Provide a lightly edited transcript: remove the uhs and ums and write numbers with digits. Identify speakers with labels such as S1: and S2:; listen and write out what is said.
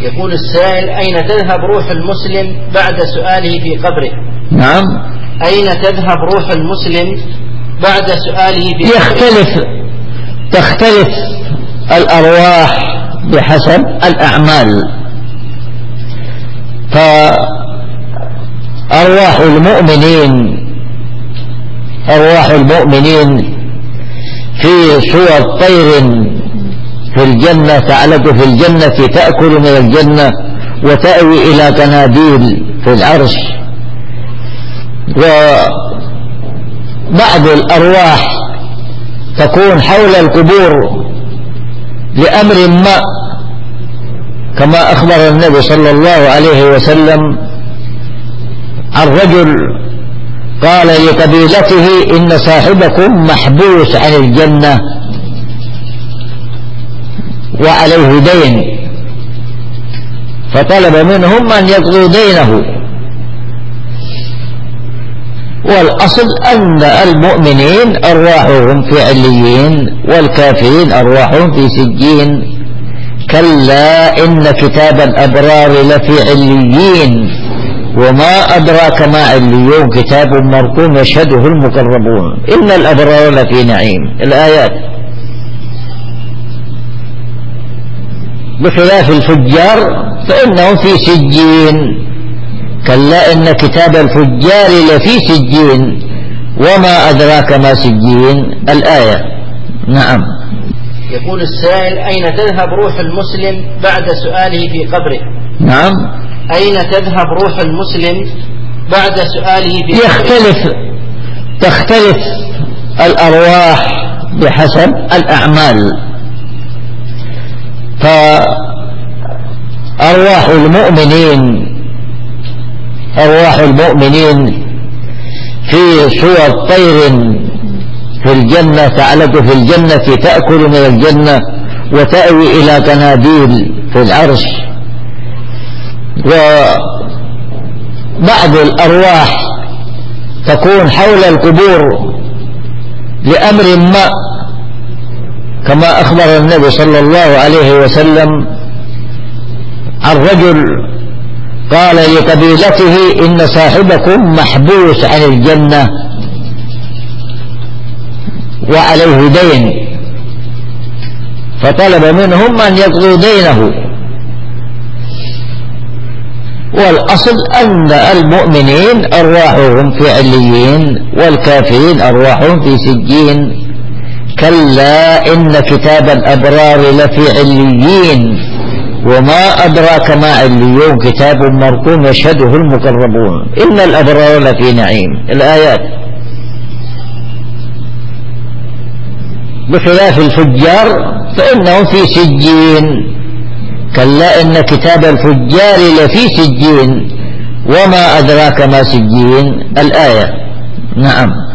S1: يقول السائل: أين تذهب روح المسلم بعد سؤاله في قبره؟
S2: نعم.
S1: أين تذهب روح المسلم بعد سؤاله في
S2: قبره؟ تختلف الأرواح بحسب الأعمال، فأرواح المؤمنين في صور طير في الجنة تعلق في الجنة، تأكل من الجنة وتأوي إلى قناديل في العرش. وبعض الأرواح تكون حول القبور لأمر ما، كما أخبر النبي صلى الله عليه وسلم عن رجل قال لقبيلته: إن صاحبكم محبوس عن الجنة وعليه دين، فطلب منهم أن يقضوا دينه. والأصل أن المؤمنين أرواحهم في عليين والكافرين أرواحهم في سجين. كلا إن كتاب الأبرار لفي عليين وما أدراك ما عليون كتاب مرقوم يشهده المقربون إن الأبرار لفي نعيم. الآيات. بخلاف الفجار فإنهم في سجين. كلا إن كتاب الفجار لفي سجين وما أدراك ما سجين. الآية. نعم.
S1: يقول السائل: أين تذهب روح المسلم بعد سؤاله في قبره؟
S2: نعم.
S1: أين تذهب روح المسلم بعد سؤاله في قبره؟
S2: تختلف الأرواح بحسب الأعمال، فأرواح المؤمنين في صور طير في الجنة تعلق في الجنة، تأكل من الجنة وتأوي إلى قناديل في العرش. وبعض الأرواح تكون حول القبور لأمر ما، كما أخبر النبي صلى الله عليه وسلم عن رجل قال لقبيلته: إن صاحبكم محبوس عن الجنة وعليه دين، فطلب منهم أن يقضوا دينه. والأصل أن المؤمنين أرواحهم في عليين والكافرين أرواحهم في سجين. كلا إن كتاب الأبرار لفي عليين وما أدراك ما عليون كتاب مرقوم يشهده المقربون إن الأبرار لفي نعيم. الآيات. بخلاف الفجار فإنهم في سجين. كلا إن كتاب الفجار لفي سجين وما أدراك ما سجين. الآية. نعم.